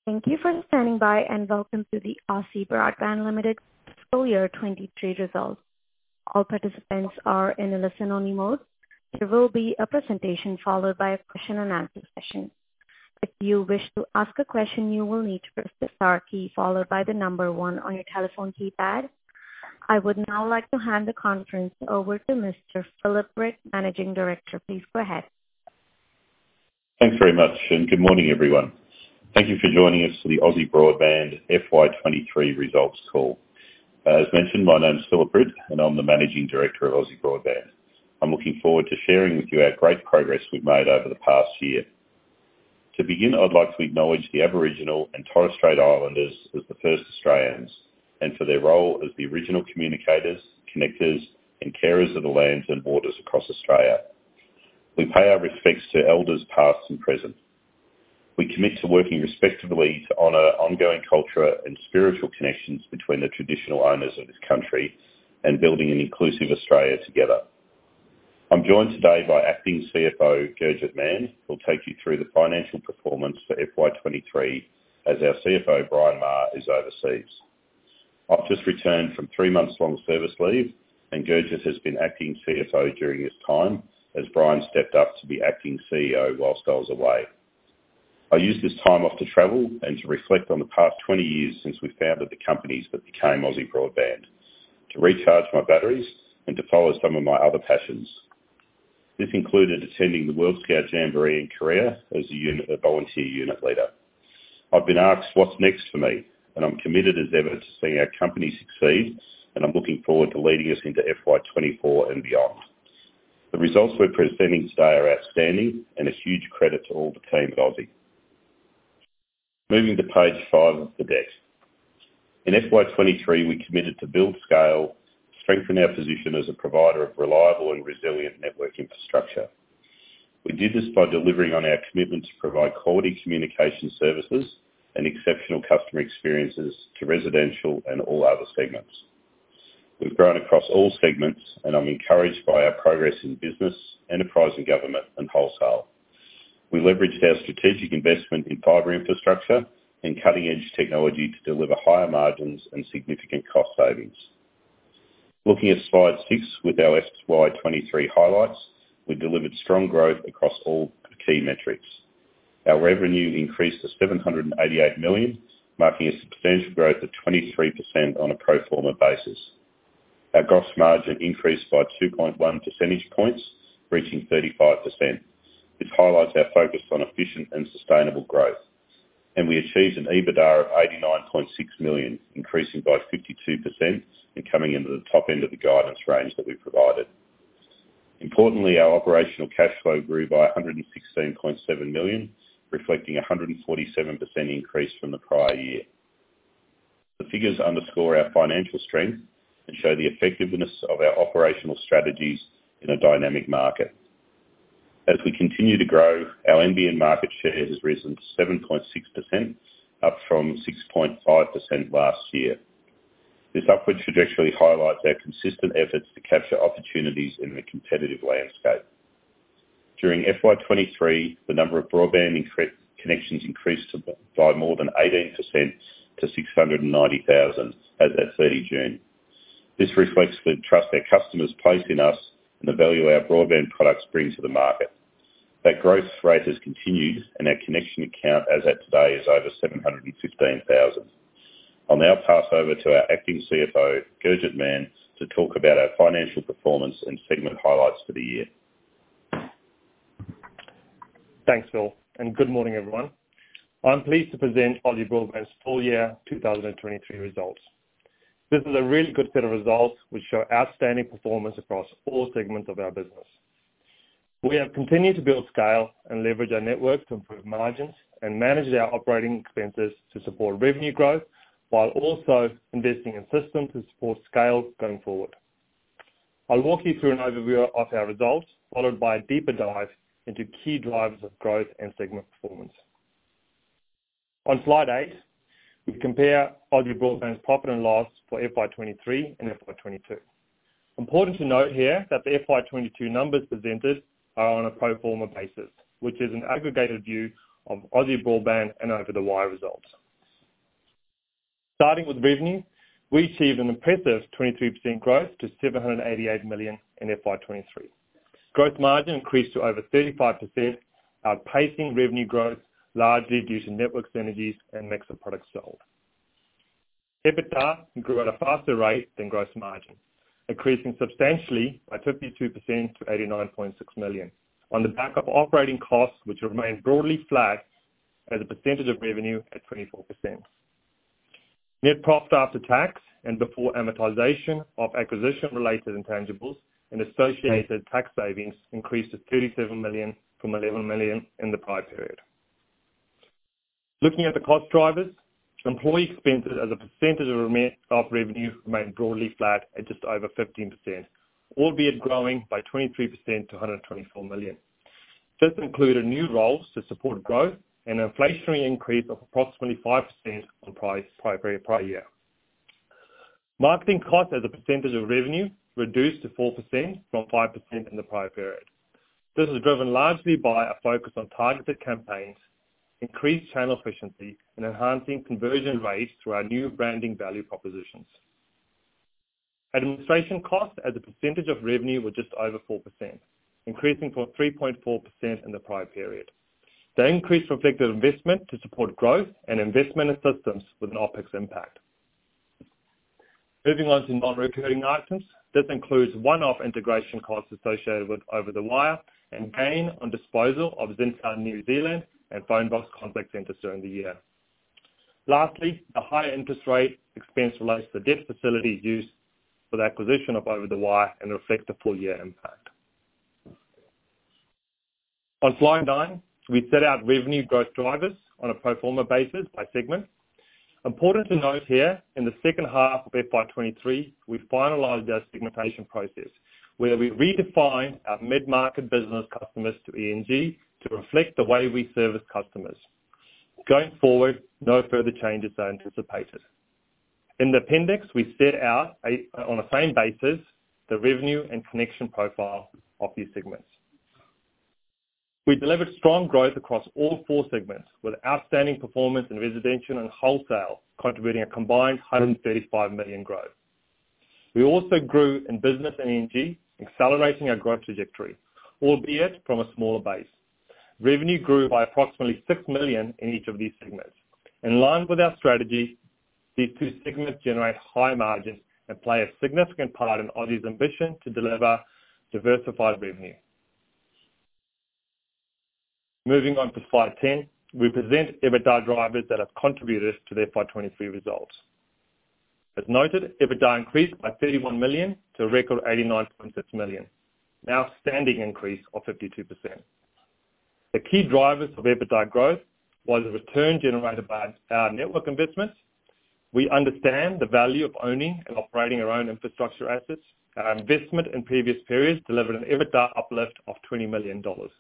Thank you for standing by and welcome to the Aussie Broadband Limited Fiscal Year 23 results. All participants are in a listen-only mode. There will be a presentation followed by a question and answer session. If you wish to ask a question, you will need to press the star key followed by the number 1 on your telephone keypad. I would now like to hand the conference over to Mr. Philip Britt, Managing Director. Please go ahead. Thanks very much, and good morning, everyone. Thank you for joining us for the Aussie Broadband FY23 results call. As mentioned, my name is Philip Britt, and I'm the Managing Director of Aussie Broadband. I'm looking forward to sharing with you our great progress we've made over the past year. To begin, I'd like to acknowledge the Aboriginal and Torres Strait Islanders as the first Australians, and for their role as the original communicators, connectors, and carers of the lands and waters across Australia. We pay our respects to elders past and present. We commit to working respectively to honour ongoing culture and spiritual connections between the traditional owners of this country and building an inclusive Australia together. I'm joined today by Acting CFO Gurjit Mann, who will take you through the financial performance for FY23 as our CFO Brian Maher is overseas. I've just returned from 3 months long service leave, and Gurjit has been acting CFO during this time as Brian stepped up to be acting CEO whilst I was away. I used this time off to travel and to reflect on the past 20 years since we founded the companies that became Aussie Broadband, to recharge my batteries and to follow some of my other passions. This included attending the World Scout Jamboree in Korea as a volunteer unit leader. I've been asked what's next for me, and I'm committed as ever to seeing our company succeed, and I'm looking forward to leading us into FY24 and beyond. The results we're presenting today are outstanding and a huge credit to all the team at Aussie. Moving to page 5 of the deck. In FY23, we committed to build scale, strengthen our position as a provider of reliable and resilient network infrastructure. We did this by delivering on our commitment to provide quality communication services and exceptional customer experiences to residential and all other segments. We've grown across all segments, and I'm encouraged by our progress in business, enterprise and government, and wholesale. We leveraged our strategic investment in fibre infrastructure and cutting-edge technology to deliver higher margins and significant cost savings. Looking at slide 6 with our FY23 highlights, we delivered strong growth across all key metrics. Our revenue increased to $788 million, marking a substantial growth of 23% on a pro forma basis. Our gross margin increased by 2.1 percentage points, reaching 35%. This highlights our focus on efficient and sustainable growth. And we achieved an EBITDA of $89.6 million, increasing by 52% and coming into the top end of the guidance range that we provided. Importantly, our operational cash flow grew by $116.7 million, reflecting a 147% increase from the prior year. The figures underscore our financial strength and show the effectiveness of our operational strategies in a dynamic market. As we continue to grow, our NBN market share has risen to 7.6%, up from 6.5% last year. This upward trajectory highlights our consistent efforts to capture opportunities in the competitive landscape. During FY23, the number of broadband connections increased by more than 18% to 690,000 as at 30 June. This reflects the trust our customers place in us and the value our broadband products bring to the market. That growth rate has continued, and our connection count as at today is over 715,000. I'll now pass over to our acting CFO, Gurjit Mann, to talk about our financial performance and segment highlights for the year. Thanks, Phil, and good morning, everyone. I'm pleased to present Aussie Broadband's full year 2023 results. This is a really good set of results which show outstanding performance across all segments of our business. We have continued to build scale and leverage our network to improve margins and manage our operating expenses to support revenue growth while also investing in systems to support scale going forward. I'll walk you through an overview of our results, followed by a deeper dive into key drivers of growth and segment performance. On slide 8, we compare Aussie Broadband's profit and loss for FY23 and FY22. Important to note here that the FY22 numbers presented are on a pro forma basis, which is an aggregated view of Aussie Broadband and Over the Wire results. Starting with revenue, we achieved an impressive 23% growth to 788 million in FY23. Gross margin increased to over 35%, outpacing revenue growth largely due to network synergies and mix of products sold. EBITDA grew at a faster rate than gross margin, increasing substantially by 52% to 89.6 million, on the back of operating costs which remained broadly flat as a percentage of revenue at 24%. Net profit after tax and before amortization of acquisition-related intangibles and associated tax savings increased to 37 million from 11 million in the prior period. Looking at the cost drivers, employee expenses as a percentage of revenue remained broadly flat at just over 15%, albeit growing by 23% to 124 million. This included new roles to support growth and an inflationary increase of approximately 5% on prior year. Marketing costs as a percentage of revenue reduced to 4% from 5% in the prior period. This is driven largely by a focus on targeted campaigns, increased channel efficiency, and enhancing conversion rates through our new branding value propositions. Administration costs as a percentage of revenue were just over 4%, increasing from 3.4% in the prior period. The increase reflected investment to support growth and investment in systems with an OPEX impact. Moving on to non-recurring items, this includes one-off integration costs associated with Over the Wire and gain on disposal of Zintel New Zealand and Phonebox contact centres during the year. Lastly, the higher interest rate expense relates to the debt facility used for the acquisition of Over the Wire and reflects the full year impact. On slide 9, we set out revenue growth drivers on a pro forma basis by segment. Important to note here, in the second half of FY23, we finalised our segmentation process, where we redefined our mid-market business customers to ENG to reflect the way we service customers. Going forward, no further changes are anticipated. In the appendix, we set out, on the same basis, the revenue and connection profile of these segments. We delivered strong growth across all 4 segments, with outstanding performance in residential and wholesale, contributing a combined 135 million growth. We also grew in business and ENG, accelerating our growth trajectory, albeit from a smaller base. Revenue grew by approximately 6 million in each of these segments. In line with our strategy, these 2 segments generate high margins and play a significant part in Aussie's ambition to deliver diversified revenue. Moving on to slide 10, we present EBITDA drivers that have contributed to the FY23 results. As noted, EBITDA increased by 31 million to a record 89.6 million, an outstanding increase of 52%. The key drivers of EBITDA growth was the return generated by our network investments. We understand the value of owning and operating our own infrastructure assets. Our investment in previous periods delivered an EBITDA uplift of $20 million.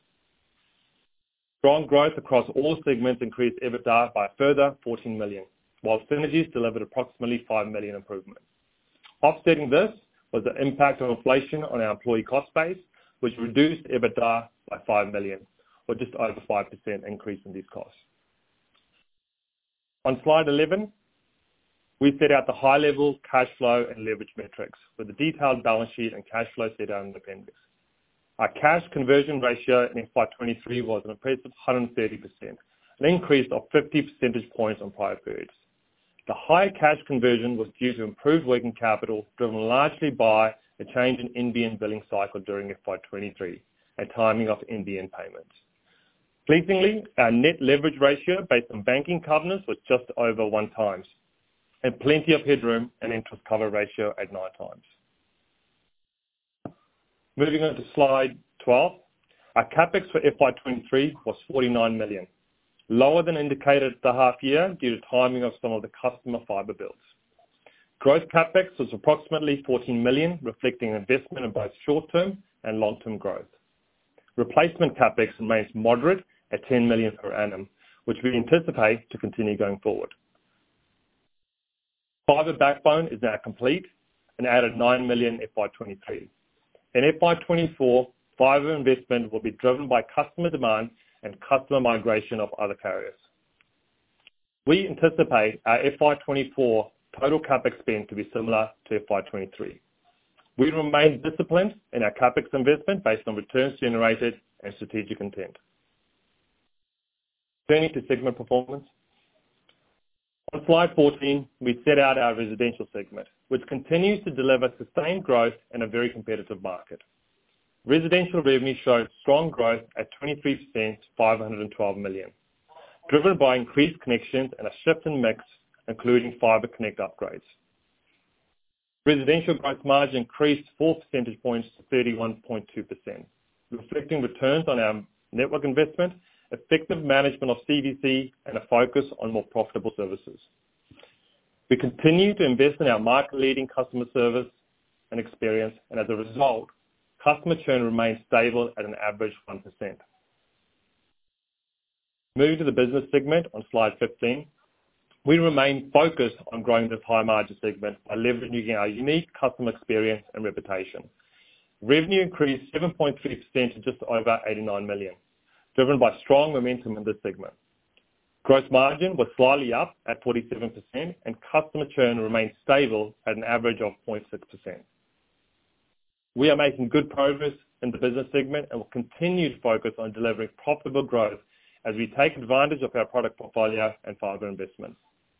Strong growth across all segments increased EBITDA by a further 14 million, while synergies delivered approximately 5 million improvement. Offsetting this was the impact of inflation on our employee cost base, which reduced EBITDA by 5 million, or just over 5% increase in these costs. On slide 11, we set out the high-level cash flow and leverage metrics with a detailed balance sheet and cash flow set out in the appendix. Our cash conversion ratio in FY23 was an impressive 130%, an increase of 50 percentage points on prior periods. The high cash conversion was due to improved working capital, driven largely by a change in NBN billing cycle during FY23 and timing of NBN payments. Pleasingly, our net leverage ratio based on banking covenants was just over 1 times, and plenty of headroom and interest cover ratio at 9 times. Moving on to slide 12, our capex for FY23 was 49 million, lower than indicated at the half year due to timing of some of the customer fibre builds. Growth capex was approximately 14 million, reflecting investment in both short-term and long-term growth. Replacement capex remains moderate at 10 million per annum, which we anticipate to continue going forward. Fibre backbone is now complete and added 9 million FY23. In FY24, fibre investment will be driven by customer demand and customer migration of other carriers. We anticipate our FY24 total CapEx spend to be similar to FY23. We remain disciplined in our CapEx investment based on returns generated and strategic intent. Turning to segment performance. On slide 14, we set out our residential segment, which continues to deliver sustained growth in a very competitive market. Residential revenue showed strong growth at 23% to 512 million, driven by increased connections and a shift in mix, including Fibre Connect upgrades. Residential gross margin increased 4 percentage points to 31.2%, reflecting returns on our network investment, effective management of CVC, and a focus on more profitable services. We continue to invest in our market-leading customer service and experience, and as a result, customer churn remains stable at an average 1%. Moving to the business segment on slide 15, we remain focused on growing this high-margin segment by leveraging our unique customer experience and reputation. Revenue increased 7.3% to just over 89 million, driven by strong momentum in this segment. Gross margin was slightly up at 47%, and customer churn remained stable at an average of 0.6%. We are making good progress in the business segment and will continue to focus on delivering profitable growth as we take advantage of our product portfolio and fibre investments.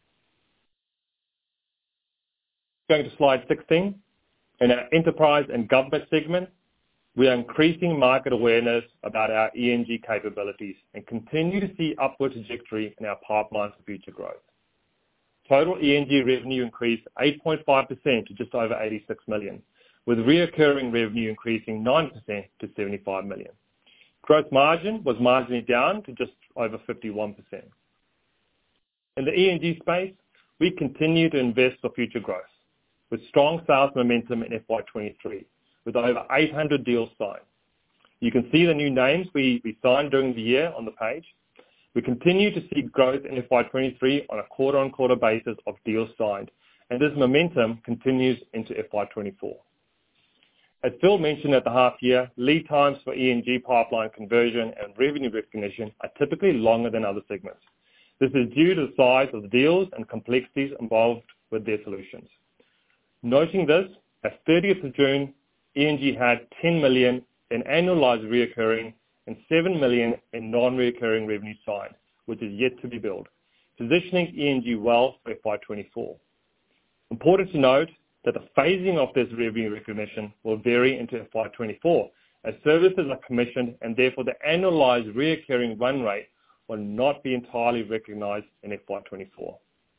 Going to slide 16, in our enterprise and government segment, we are increasing market awareness about our ENG capabilities and continue to see upward trajectory in our pipeline for future growth. Total ENG revenue increased 8.5% to just over 86 million, with reoccurring revenue increasing 9% to 75 million. Gross margin was marginally down to just over 51%. In the ENG space, we continue to invest for future growth, with strong sales momentum in FY23, with over 800 deals signed. You can see the new names we signed during the year on the page. We continue to see growth in FY23 on a quarter-on-quarter basis of deals signed, and this momentum continues into FY24. As Phil mentioned at the half year, lead times for ENG pipeline conversion and revenue recognition are typically longer than other segments. This is due to the size of the deals and complexities involved with their solutions. Noting this, at 30th of June, ENG had 10 million in annualized reoccurring and 7 million in non-reoccurring revenue signed, which is yet to be billed, positioning ENG well for FY24. Important to note that the phasing of this revenue recognition will vary into FY24, as services are commissioned and therefore the annualized reoccurring run rate will not be entirely recognized in FY24.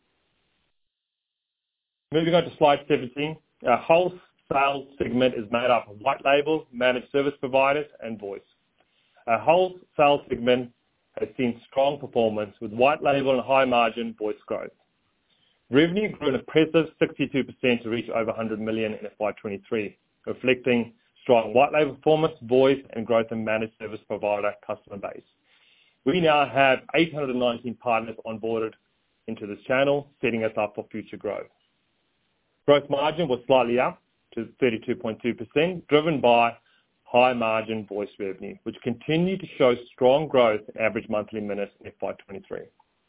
Moving on to slide 17, our wholesale segment is made up of white label, managed service providers, and voice. Our wholesale segment has seen strong performance with white label and high margin voice growth. Revenue grew an impressive 62% to reach over 100 million in FY23, reflecting strong white label performance, voice, and growth in managed service provider customer base. We now have 819 partners onboarded into this channel, setting us up for future growth. Gross margin was slightly up to 32.2%, driven by high margin voice revenue, which continued to show strong growth in average monthly minutes in FY23.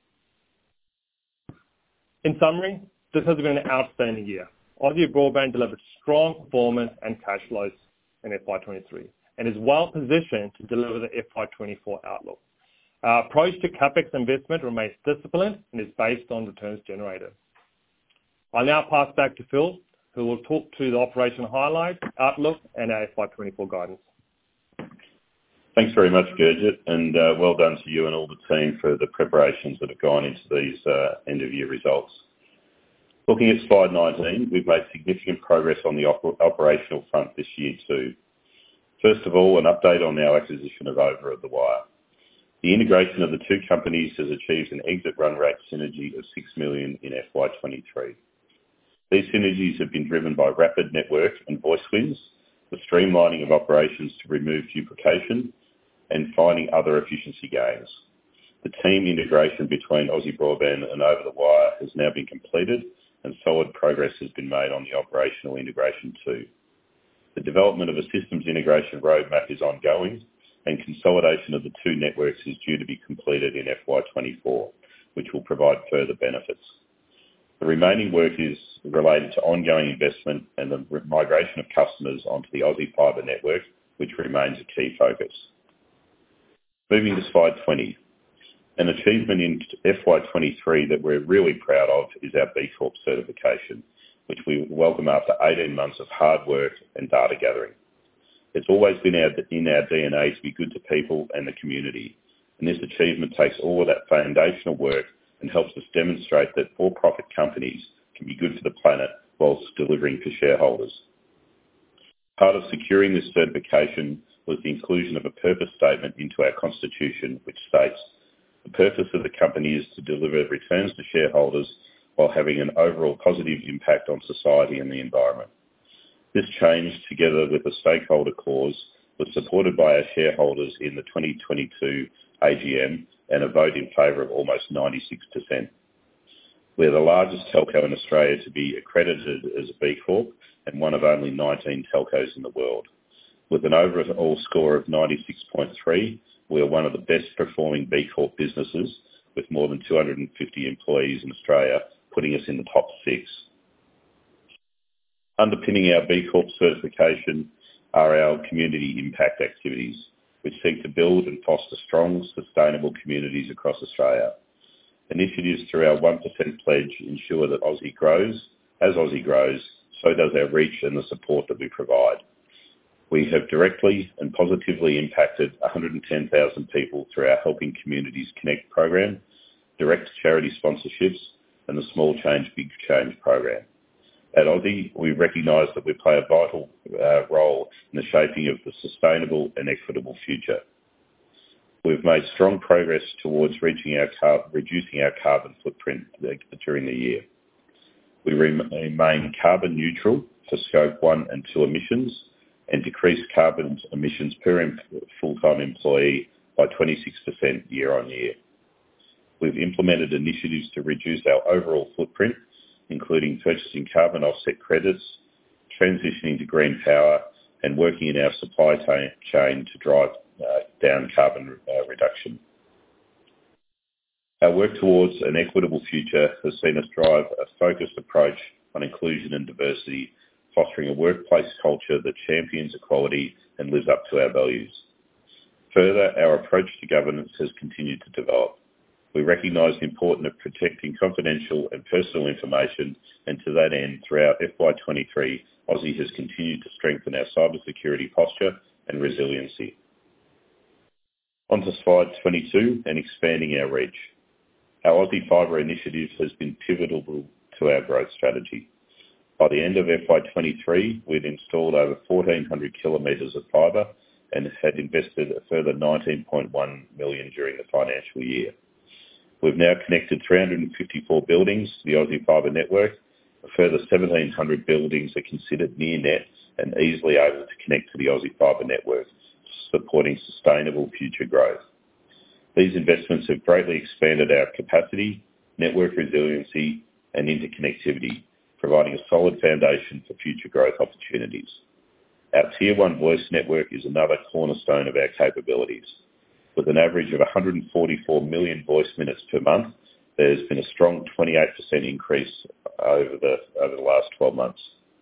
In summary, this has been an outstanding year. Aussie Broadband delivered strong performance and cash flows in FY23 and is well positioned to deliver the FY24 outlook. Our approach to CapEx investment remains disciplined and is based on returns generated. I'll now pass back to Phil, who will talk to the operational highlights, outlook, and our FY24 guidance. Thanks very much, Gurjit, and well done to you and all the team for the preparations that have gone into these end-of-year results. Looking at slide 19, we've made significant progress on the operational front this year too. First of all, an update on our acquisition of Over the Wire. The integration of the two companies has achieved an exit run rate synergy of 6 million in FY23. These synergies have been driven by rapid network and voice wins, the streamlining of operations to remove duplication, and finding other efficiency gains. The team integration between Aussie Broadband and Over the Wire has now been completed, and solid progress has been made on the operational integration too. The development of a systems integration roadmap is ongoing, and consolidation of the two networks is due to be completed in FY24, which will provide further benefits. The remaining work is related to ongoing investment and the migration of customers onto the Aussie Fibre network, which remains a key focus. Moving to slide 20. An achievement in FY23 that we're really proud of is our B Corp certification, which we welcome after 18 months of hard work and data gathering. It's always been in our DNA to be good to people and the community, and this achievement takes all of that foundational work and helps us demonstrate that for-profit companies can be good for the planet whilst delivering for shareholders. Part of securing this certification was the inclusion of a purpose statement into our constitution, which states, the purpose of the company is to deliver returns to shareholders while having an overall positive impact on society and the environment. This change, together with a stakeholder clause, was supported by our shareholders in the 2022 AGM and a vote in favour of almost 96%. We're the largest telco in Australia to be accredited as a B Corp and one of only 19 telcos in the world. With an overall score of 96.3, we are one of the best performing B Corp businesses with more than 250 employees in Australia, putting us in the top 6. Underpinning our B Corp certification are our community impact activities, which seek to build and foster strong, sustainable communities across Australia. Initiatives through our 1% pledge ensure that Aussie grows. As Aussie grows, so does our reach and the support that we provide. We have directly and positively impacted 110,000 people through our Helping Communities Connect program, direct charity sponsorships, and the Small Change, Big Change program. At Aussie, we recognise that we play a vital role in the shaping of the sustainable and equitable future. We've made strong progress towards reducing our carbon footprint during the year. We remain carbon neutral for Scope 1 and 2 emissions and decrease carbon emissions per full-time employee by 26% year on year. We've implemented initiatives to reduce our overall footprint, including purchasing carbon offset credits, transitioning to green power, and working in our supply chain to drive down carbon reduction. Our work towards an equitable future has seen us drive a focused approach on inclusion and diversity, fostering a workplace culture that champions equality and lives up to our values. Further, our approach to governance has continued to develop. We recognise the importance of protecting confidential and personal information, and to that end, throughout FY23, Aussie has continued to strengthen our cybersecurity posture and resiliency. On to slide 22, and expanding our reach. Our Aussie Fibre initiative has been pivotal to our growth strategy. By the end of FY23, we'd installed over 1,400 kilometres of fibre and had invested a further $19.1 million during the financial year. We've now connected 354 buildings to the Aussie Fibre network. A further 1,700 buildings are considered near net and easily able to connect to the Aussie Fibre network, supporting sustainable future growth. These investments have greatly expanded our capacity, network resiliency, and interconnectivity, providing a solid foundation for future growth opportunities. Our Tier 1 voice network is another cornerstone of our capabilities. With an average of 144 million voice minutes per month, there's been a strong 28% increase over the last 12 months.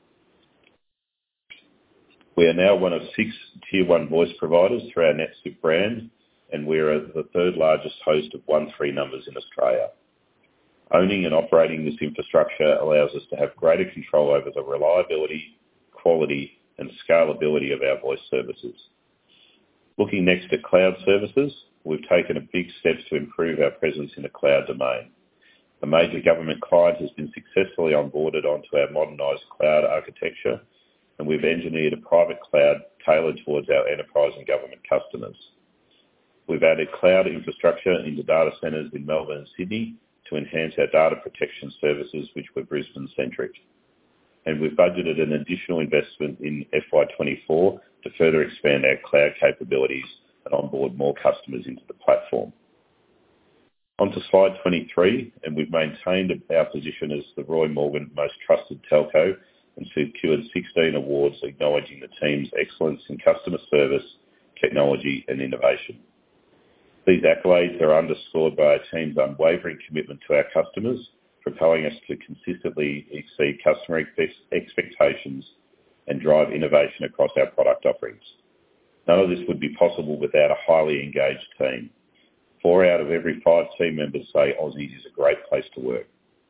We are now one of 6 Tier 1 voice providers through our NetSIP brand, and we are the third largest host of 1-3 numbers in Australia. Owning and operating this infrastructure allows us to have greater control over the reliability, quality, and scalability of our voice services. Looking next at cloud services, we've taken a big steps to improve our presence in the cloud domain. A major government client has been successfully onboarded onto our modernised cloud architecture, and we've engineered a private cloud tailored towards our enterprise and government customers. We've added cloud infrastructure into data centres in Melbourne and Sydney to enhance our data protection services, which were Brisbane-centric. And we've budgeted an additional investment in FY24 to further expand our cloud capabilities and onboard more customers into the platform. On to slide 23, and we've maintained our position as the Roy Morgan Most Trusted Telco and secured 16 awards acknowledging the team's excellence in customer service technology and innovation. These accolades are underscored by our team's unwavering commitment to our customers, propelling us to consistently exceed customer expectations and drive innovation across our product offerings. None of this would be possible without a highly engaged team. 4 out of every 5 team members say Aussie is a great place to work.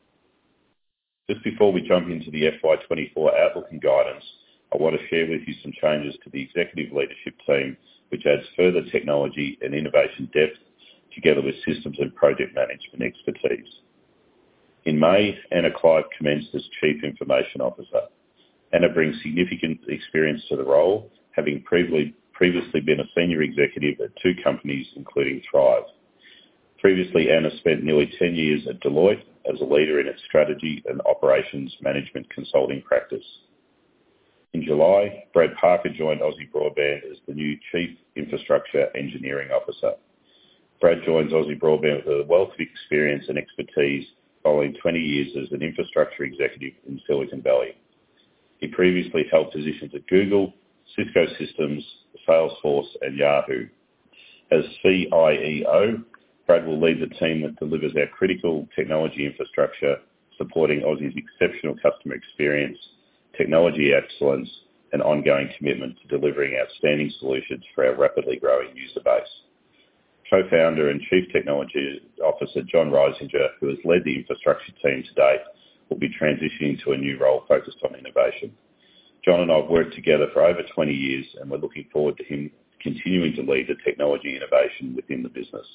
Just before we jump into the FY24 outlook and guidance, I want to share with you some changes to the executive leadership team, which adds further technology and innovation depth together with systems and project management expertise. In May, Anna Clive commenced as Chief Information Officer. Anna brings significant experience to the role, having previously been a senior executive at 2 companies, including Thrive. Previously, Anna spent nearly 10 years at Deloitte as a leader in its strategy and operations management consulting practice. In July, Brad Parker joined Aussie Broadband as the new Chief Infrastructure Engineering Officer. Brad joins Aussie Broadband with a wealth of experience and expertise following 20 years as an infrastructure executive in Silicon Valley. He previously held positions at Google, Cisco Systems, Salesforce and Yahoo. As CIEO, Brad will lead the team that delivers our critical technology infrastructure, supporting Aussie's exceptional customer experience, technology excellence and ongoing commitment to delivering outstanding solutions for our rapidly growing user base. Co-founder and Chief Technology Officer John Reisinger, who has led the infrastructure team to date, will be transitioning to a new role focused on innovation. John and I have worked together for over 20 years and we're looking forward to him continuing to lead the technology innovation within the business.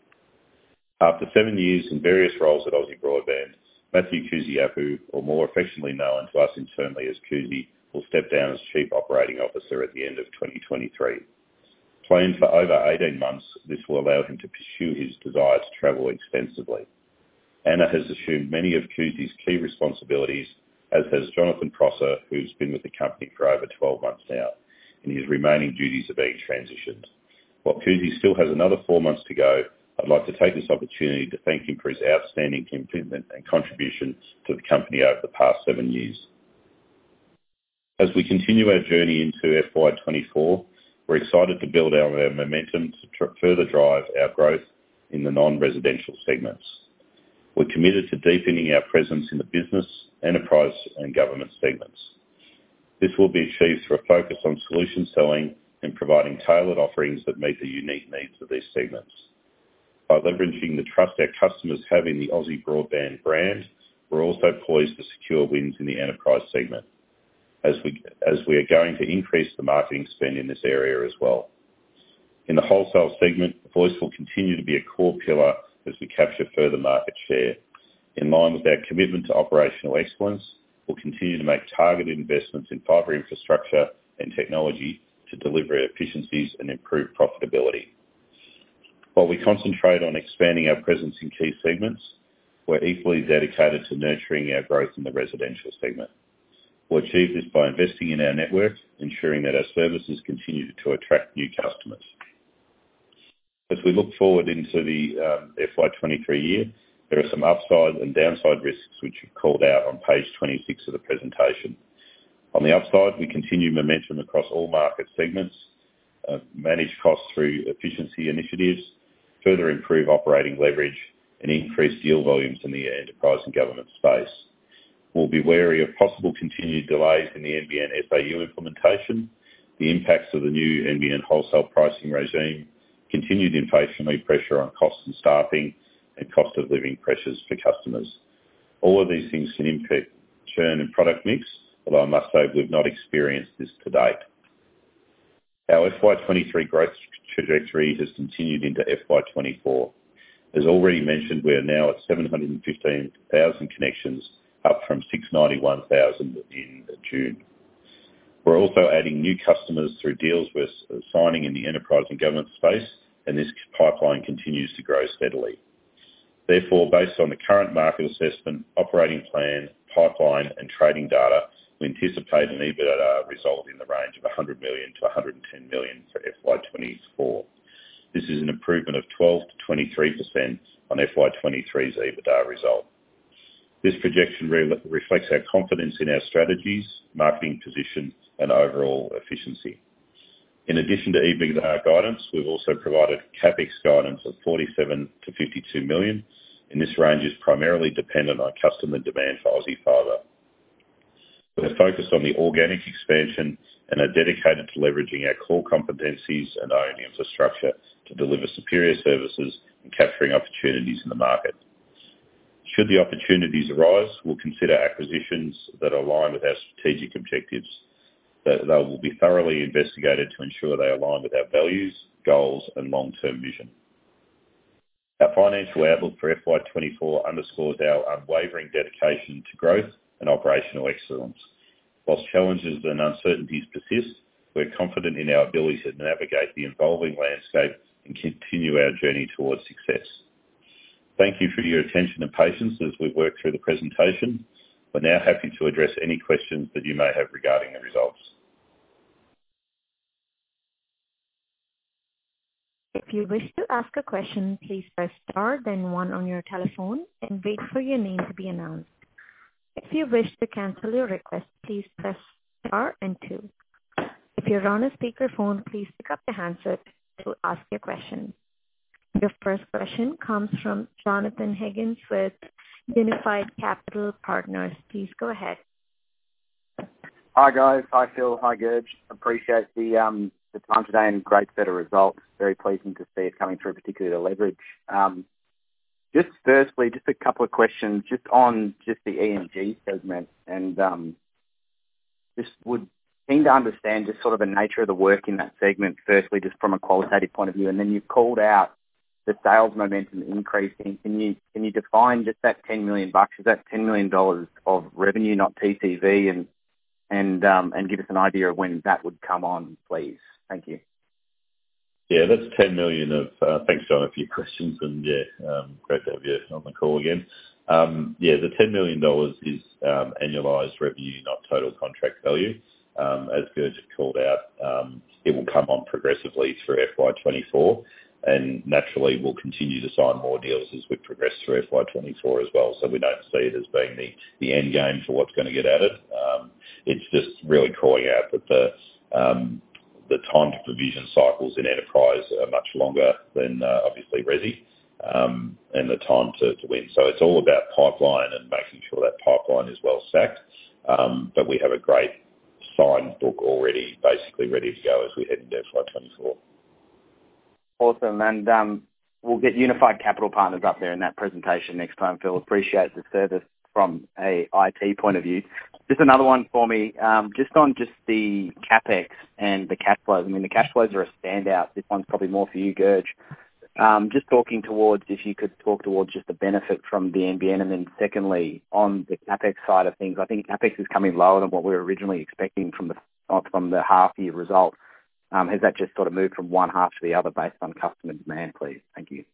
After 7 years in various roles at Aussie Broadband, Matthew Kusiapu, or more affectionately known to us internally as Kusi, will step down as Chief Operating Officer at the end of 2023. Planned for over 18 months, this will allow him to pursue his desire to travel extensively. Anna has assumed many of Kusi's key responsibilities, as has Jonathan Prosser, who's been with the company for over 12 months now, and his remaining duties are being transitioned. While Kusi still has another 4 months to go, I'd like to take this opportunity to thank him for his outstanding commitment and contribution to the company over the past 7 years. As we continue our journey into FY24, we're excited to build our momentum to further drive our growth in the non-residential segments. We're committed to deepening our presence in the business, enterprise and government segments. This will be achieved through a focus on solution selling and providing tailored offerings that meet the unique needs of these segments. By leveraging the trust our customers have in the Aussie Broadband brand, we're also poised to secure wins in the enterprise segment, as we are going to increase the marketing spend in this area as well. In the wholesale segment, voice will continue to be a core pillar as we capture further market share. In line with our commitment to operational excellence, we'll continue to make targeted investments in fibre infrastructure and technology to deliver efficiencies and improve profitability. While we concentrate on expanding our presence in key segments, we're equally dedicated to nurturing our growth in the residential segment. We'll achieve this by investing in our network, ensuring that our services continue to attract new customers. As we look forward into the FY23 year, there are some upside and downside risks which are called out on page 26 of the presentation. On the upside, we continue momentum across all market segments, manage costs through efficiency initiatives, further improve operating leverage, and increase deal volumes in the enterprise and government space. We'll be wary of possible continued delays in the NBN SAU implementation, the impacts of the new NBN wholesale pricing regime, continued inflationary pressure on costs and staffing, and cost of living pressures for customers. All of these things can impact churn and product mix, although I must say we've not experienced this to date. Our FY23 growth trajectory has continued into FY24. As already mentioned, we are now at 715,000 connections, up from 691,000 in June. We're also adding new customers through deals we're signing in the enterprise and government space, and this pipeline continues to grow steadily. Therefore, based on the current market assessment, operating plan, pipeline and trading data, we anticipate an EBITDA result in the range of 100 million to 110 million for FY24. This is an improvement of 12 to 23% on FY23's EBITDA result. This projection reflects our confidence in our strategies, marketing position and overall efficiency. In addition to EBITDA guidance, we've also provided CapEx guidance of 47 to 52 million, and this range is primarily dependent on customer demand for Aussie Fibre. We're focused on the organic expansion and are dedicated to leveraging our core competencies and own infrastructure to deliver superior services and capturing opportunities in the market. Should the opportunities arise, we'll consider acquisitions that align with our strategic objectives. They will be thoroughly investigated to ensure they align with our values, goals, and long-term vision. Our financial outlook for FY24 underscores our unwavering dedication to growth and operational excellence. Whilst challenges and uncertainties persist, we're confident in our ability to navigate the evolving landscape and continue our journey towards success. Thank you for your attention and patience as we work through the presentation. We're now happy to address any questions that you may have regarding the results. If you wish to ask a question, please press star then one on your telephone and wait for your name to be announced. If you wish to cancel your request, please press star and two. If you're on a speakerphone, please pick up the handset to ask your question. Your first question comes from Jonathan Higgins with Unified Capital Partners. Please go ahead. Hi guys, hi Phil, hi Gurj. Appreciate the time today and great set of results. Very pleasing to see it coming through, particularly the leverage. Just firstly, just a couple of questions just on just the E&G segment, and just would keen to understand just sort of the nature of the work in that segment, firstly, just from a qualitative point of view, and then you've called out the sales momentum increasing. Can you define just that $10 million? Is that $10 million of revenue, not TCV, and give us an idea of when that would come on, please? Thank you. Yeah, that's 10 million of, thanks John for your questions, and great to have you on the call again. The $10 million is annualised revenue, not total contract value. As Gurj called out, it will come on progressively through FY24, and naturally we'll continue to sign more deals as we progress through FY24 as well, so we don't see it as being the end game for what's going to get added. It's just really calling out that the time to provision cycles in enterprise are much longer than obviously resi, and the time to win. So it's all about pipeline and making sure that pipeline is well stacked, but we have a great signed book already basically ready to go as we head into FY24. Awesome, and we'll get Unified Capital Partners up there in that presentation next time, Phil. Appreciate the service from a IT point of view. Just another one for me, just on just the CapEx and the cash flows. I mean, the cash flows are a standout. This one's probably more for you, Gurj. Just talking towards, if you could talk towards just the benefit from the NBN, and then secondly, on the CapEx side of things, I think CapEx is coming lower than what we were originally expecting from the half-year result. Has that just sort of moved from one half to the other based on customer demand, please? Thank you.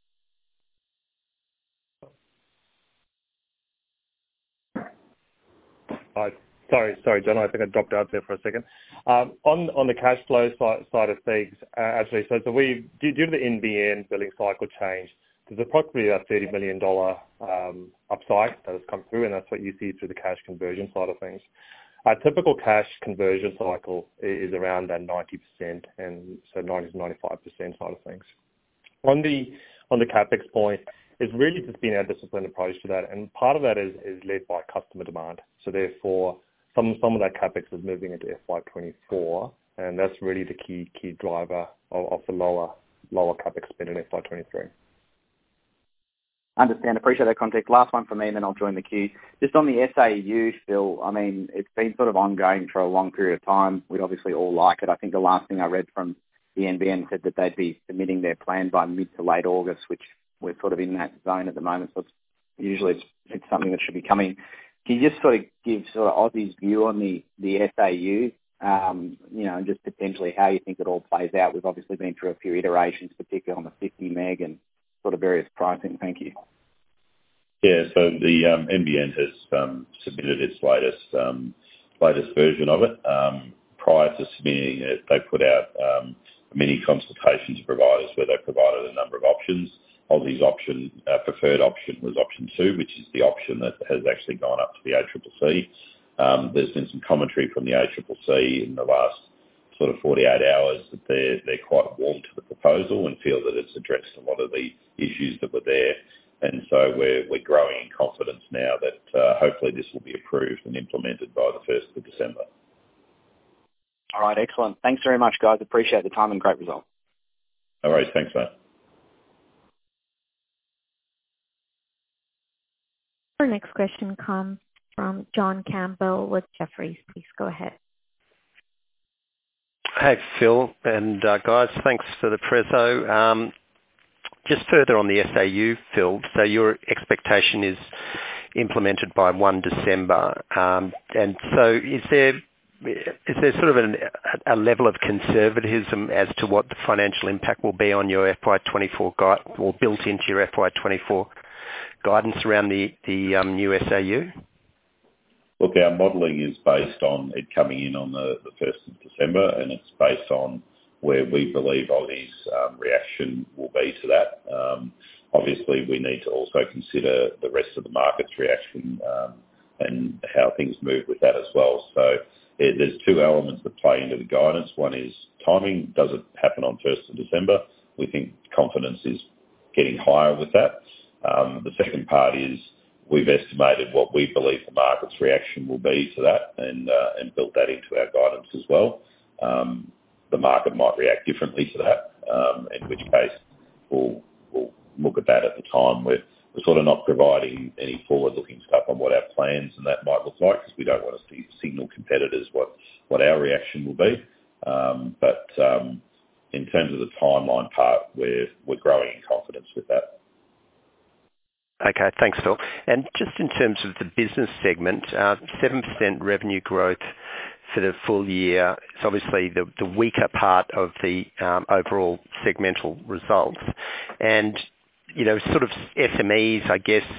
Sorry, John, I think I dropped out there for a second. On the cash flow side of things, actually, so we due to the NBN billing cycle change, there's approximately a $30 million upside that has come through, and that's what you see through the cash conversion side of things. Our typical cash conversion cycle is around that 90%, and so 90 to 95% side of things. On the CapEx point, it's really just been our disciplined approach to that, and part of that is led by customer demand. So therefore, some of that CapEx is moving into FY24, and that's really the key driver of the lower CapEx spend in FY23. Understand. Appreciate that context. Last one for me, and then I'll join the queue. Just on the SAU, Phil, I mean, it's been sort of ongoing for a long period of time. We'd obviously all like it. I think the last thing I read from the NBN said that they'd be submitting their plan by mid to late August, which we're sort of in that zone at the moment. So it's something that should be coming. Can you just sort of give sort of Aussie's view on the SAU, and just potentially how you think it all plays out? We've obviously been through a few iterations, particularly on the 50 meg and sort of various pricing. Thank you. Yeah, so the NBN has submitted its latest version of it. Prior to submitting it, they put out a mini consultation to providers where they provided a number of options. Aussie's preferred option was option 2, which is the option that has actually gone up to the ACCC. There's been some commentary from the ACCC in the last sort of 48 hours that they're quite warm to the proposal and feel that it's addressed a lot of the issues that were there. And so we're growing in confidence now that hopefully this will be approved and implemented by the 1st of December. All right, excellent. Thanks very much, guys. Appreciate the time and great result. No worries. Thanks, mate. Our next question comes from John Campbell with Jefferies. Please go ahead. Hey, Phil and guys, thanks for the preso. Just further on the SAU, Phil, so your expectation is implemented by 1 December. And so is there sort of a level of conservatism as to what the financial impact will be on your FY24 guide, or built into your FY24 guidance around the new SAU? Look, our modelling is based on it coming in on the 1st of December, and it's based on where we believe Aussie's reaction will be to that. Obviously, we need to also consider the rest of the market's reaction and how things move with that as well. So there's two elements that play into the guidance. One is timing. Does it happen on 1st of December? We think confidence is getting higher with that. The second part is we've estimated what we believe the market's reaction will be to that and built that into our guidance as well. The market might react differently to that, in which case we'll look at that at the time. We're sort of not providing any forward-looking stuff on what our plans and that might look like, because we don't want to signal competitors what our reaction will be. But in terms of the timeline part, we're growing in confidence with that. Okay, thanks, Phil. And just in terms of the business segment, 7% revenue growth for the full year is obviously the weaker part of the overall segmental results. And, you know, sort of SMEs, I guess,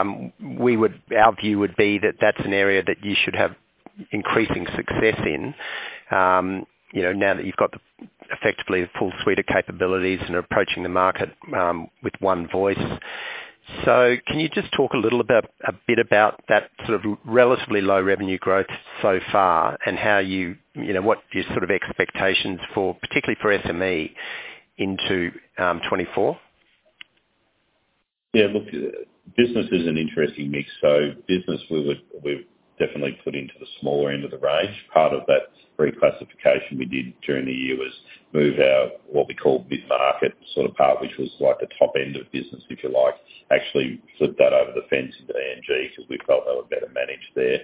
our view would be that that's an area that you should have increasing success in, you know, now that you've got effectively the full suite of capabilities and are approaching the market with one voice. So can you just talk a bit about that sort of relatively low revenue growth so far, and how you know, what your sort of expectations for, particularly for SME, into 24? Yeah, look, business is an interesting mix. So business we've definitely put into the smaller end of the range. Part of that reclassification we did during the year was move our, what we call mid-market sort of part, which was like the top end of business, if you like, actually flip that over the fence into ENG because we felt they were better managed there.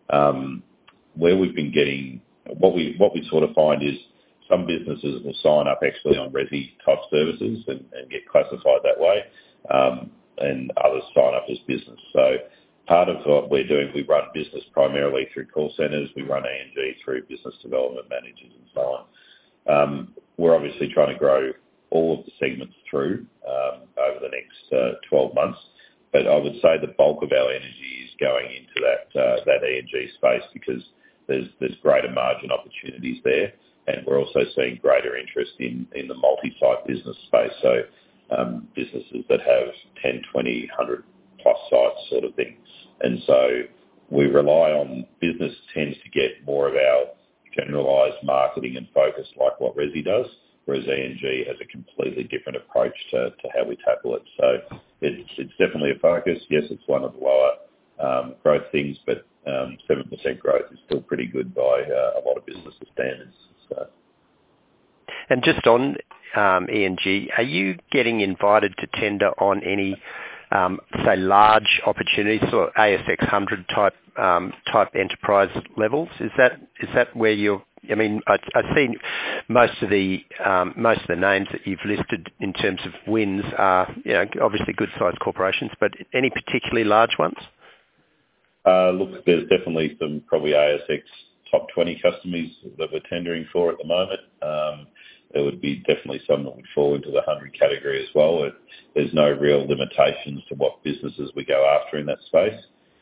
Where we've been getting, what we sort of find is some businesses will sign up actually on resi type services and get classified that way, and others sign up as business. So part of what we're doing, we run business primarily through call centres. We run ENG through business development managers and so on. We're obviously trying to grow all of the segments through over the next 12 months. But I would say the bulk of our energy is going into that ENG space because there's greater margin opportunities there. And we're also seeing greater interest in the multi-site business space. So businesses that have 10, 20, 100 plus sites sort of thing. And so we rely on business tends to get more of our generalised marketing and focus like what Resi does, whereas ENG has a completely different approach to how we tackle it. So it's definitely a focus. Yes, it's one of the lower growth things, but 7% growth is still pretty good by a lot of business standards. So. And just on ENG, are you getting invited to tender on any, say, large opportunities or ASX 100 type enterprise levels? Is that where you're? I mean, I see most of the names that you've listed in terms of wins are, you know, obviously good-sized corporations, but any particularly large ones? Look, there's definitely some probably ASX top 20 customers that we're tendering for at the moment. There would be definitely some that would fall into the 100 category as well. There's no real limitations to what businesses we go after in that space.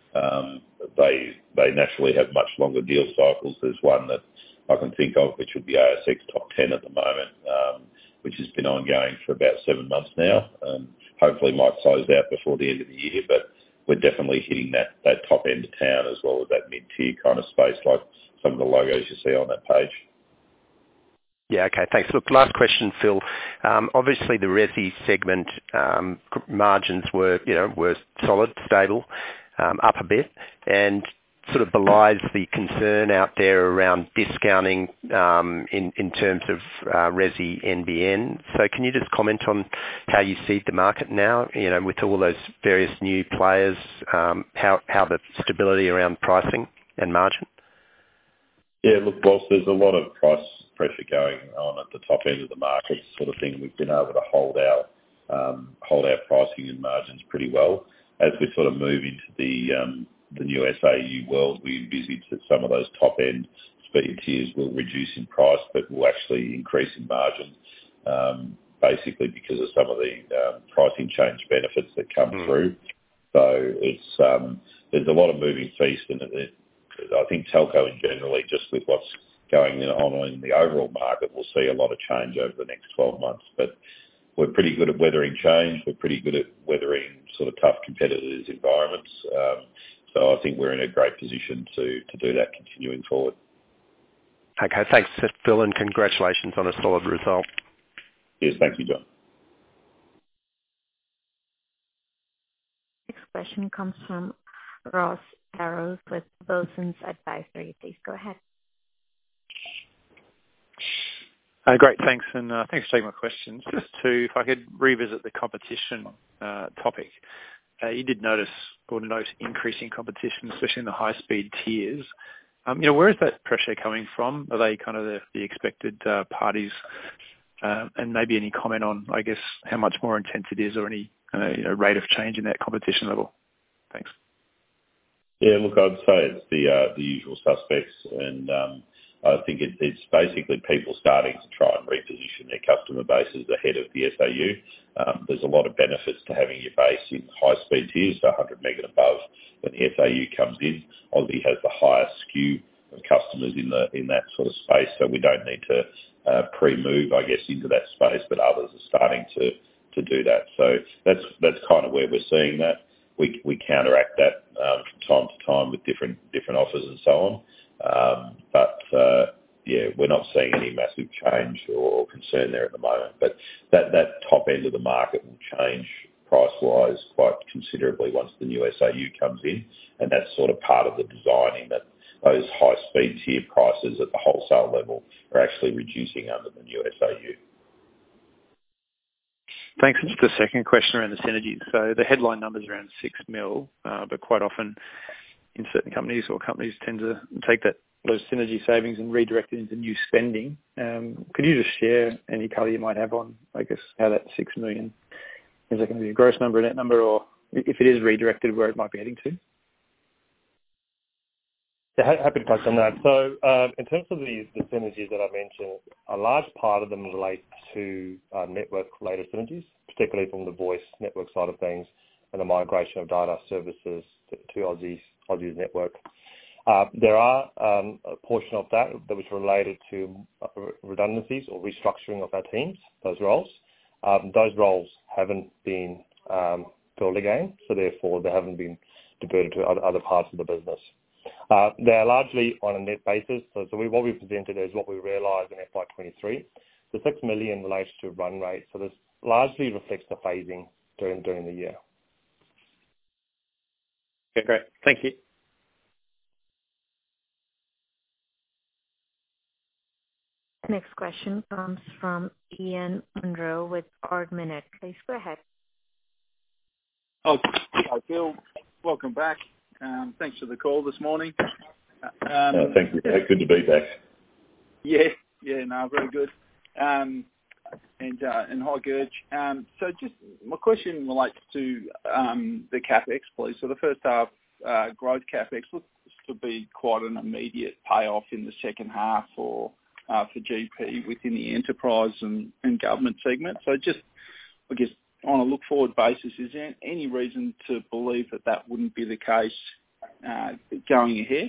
They naturally have much longer deal cycles. There's one that I can think of, which would be ASX top 10 at the moment, which has been ongoing for about 7 months now. Hopefully might close out before the end of the year, but we're definitely hitting that top end of town as well as that mid-tier kind of space, like some of the logos you see on that page. Yeah, okay, thanks. Look, last question, Phil. Obviously, the resi segment margins were solid, stable, up a bit, and sort of belies the concern out there around discounting in terms of resi NBN. So can you just comment on how you see the market now, with all those various new players, how the stability around pricing and margin? Yeah, look, whilst there's a lot of price pressure going on at the top end of the market sort of thing, we've been able to hold our pricing and margins pretty well. As we sort of move into the new SAU world, we envisage that some of those top end speed tiers will reduce in price, but will actually increase in margin, basically because of some of the pricing change benefits that come through. So it's there's a lot of moving feast, and I think telco in generally, just with what's going on in the overall market, we'll see a lot of change over the next 12 months. But we're pretty good at weathering change. We're pretty good at weathering sort of tough competitors' environments. So I think we're in a great position to do that continuing forward. Okay, thanks, Phil, and congratulations on a solid result. Yes, thank you, John. Next question comes from Ross Barrows with Wilsons Advisory. Please go ahead. Great, thanks, and thanks for taking my questions. Just if I could revisit the competition topic. You did note increasing competition, especially in the high-speed tiers. Where is that pressure coming from? Are they kind of the expected parties? And maybe any comment on, I guess, how much more intense it is, or any rate of change in that competition level? Thanks. Yeah, look, I'd say it's the usual suspects, and I think it's basically people starting to try and reposition their customer bases ahead of the SAU. There's a lot of benefits to having your base in high-speed tiers, so 100 meg and above. When the SAU comes in, Aussie has the highest skew of customers in that sort of space, so we don't need to pre-move, I guess, into that space, but others are starting to do that. So that's kind of where we're seeing that. We counteract that from time to time with different offers and so on. But we're not seeing any massive change or concern there at the moment. But that top end of the market will change price-wise quite considerably once the new SAU comes in, and that's sort of part of the designing that those high-speed tier prices at the wholesale level are actually reducing under the new SAU. Thanks. And just a second question around the synergies. So the headline number's around 6 mil, but quite often in certain companies tend to take those synergy savings and redirect it into new spending. Could you just share any colour you might have on, I guess, how that 6 million, is it going to be a gross number, a net number, or if it is redirected, where it might be heading to? Yeah, happy to touch on that. So in terms of the synergies that I mentioned, a large part of them relate to network-related synergies, particularly from the voice network side of things and the migration of data services to Aussie's network. There are a portion of that was related to redundancies or restructuring of our teams, those roles. Those roles haven't been filled again, so therefore they haven't been diverted to other parts of the business. They're largely on a net basis. So what we presented is what we realised in FY23. The 6 million relates to run rate. So this largely reflects the phasing during the year. Okay, great. Thank you. Next question comes from Ian Munro with Ord Minnett. Please go ahead. Oh, hi, Phil. Welcome back. Thanks for the call this morning. Thank you. Good to be back. Yeah, no, very good. And hi, Gurj. So just my question relates to the CapEx, please. So the first half growth CapEx looks to be quite an immediate payoff in the second half for GP within the enterprise and government segment. So just, I guess, on a look-forward basis, is there any reason to believe that wouldn't be the case going ahead?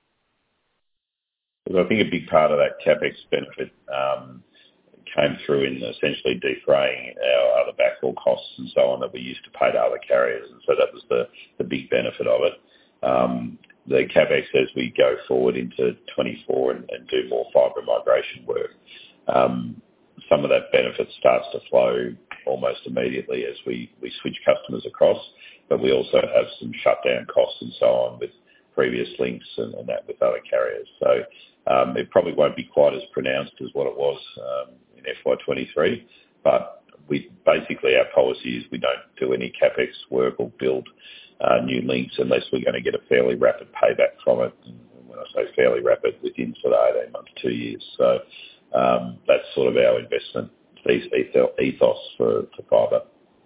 Well, I think a big part of that CapEx benefit came through in essentially defraying our other backhaul costs and so on that we used to pay to other carriers, and so that was the big benefit of it. The CapEx as we go forward into 24 and do more fibre migration work, some of that benefit starts to flow almost immediately as we switch customers across, but we also have some shutdown costs and so on with previous links and that with other carriers. So it probably won't be quite as pronounced as what it was in FY23, but basically our policy is we don't do any CapEx work or build new links unless we're going to get a fairly rapid payback from it. And when I say fairly rapid, within sort of 18 months, 2 years. So that's sort of our investment ethos for fibre.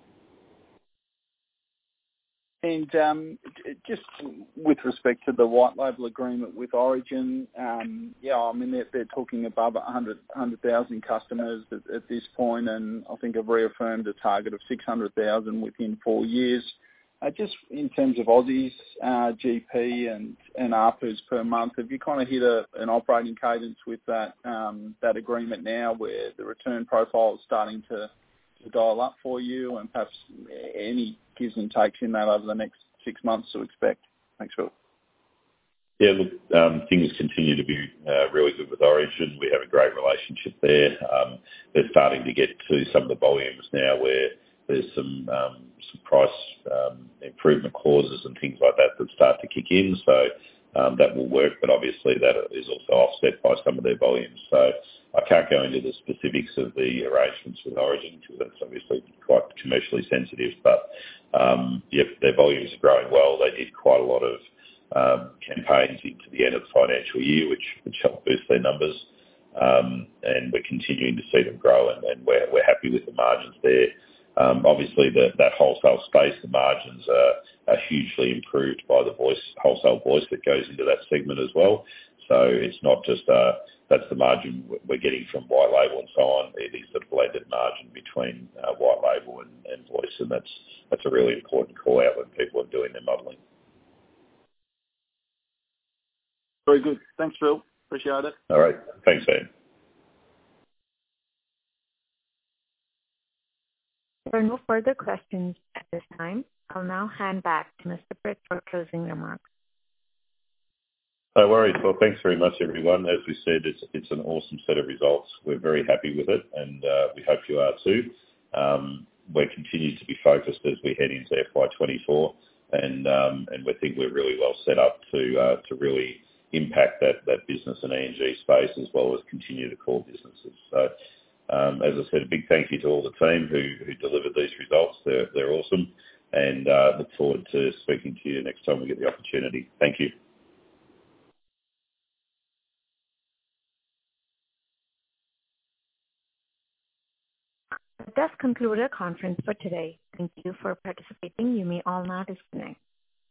And just with respect to the white label agreement with Origin, I mean, they're talking above 100,000 customers at this point, and I think have reaffirmed a target of 600,000 within 4 years. Just in terms of Aussie's GP and ARPUs per month, have you kind of hit an operating cadence with that agreement now, where the return profile is starting to dial up for you, and perhaps any gives and takes in that over the next 6 months to expect? Thanks, Phil. Yeah, look, things continue to be really good with Origin. We have a great relationship there. They're starting to get to some of the volumes now where there's some price improvement clauses and things like that start to kick in. So that will work, but obviously that is also offset by some of their volumes. So I can't go into the specifics of the arrangements with Origin because that's obviously quite commercially sensitive. But their volumes are growing well. They did quite a lot of campaigns into the end of the financial year, which helped boost their numbers. And we're continuing to see them grow, and we're happy with the margins there. Obviously, that wholesale space, the margins are hugely improved by the wholesale voice that goes into that segment as well. So it's not just that's the margin we're getting from white label and so on. It is the blended margin between white label and voice, and that's a really important call out when people are doing their modelling. Very good. Thanks, Phil. Appreciate it. All right. Thanks, Ian. There are no further questions at this time. I'll now hand back to Mr. Britt for closing remarks. No worries. Well, thanks very much, everyone. As we said, it's an awesome set of results. We're very happy with it, and we hope you are too. We continue to be focused as we head into FY24, and we think we're really well set up to really impact that business and E&G space as well as continue the core businesses. So, as I said, a big thank you to all the team who delivered these results. They're awesome, and look forward to speaking to you next time we get the opportunity. Thank you. That does conclude our conference for today. Thank you for participating. You may all now disconnect.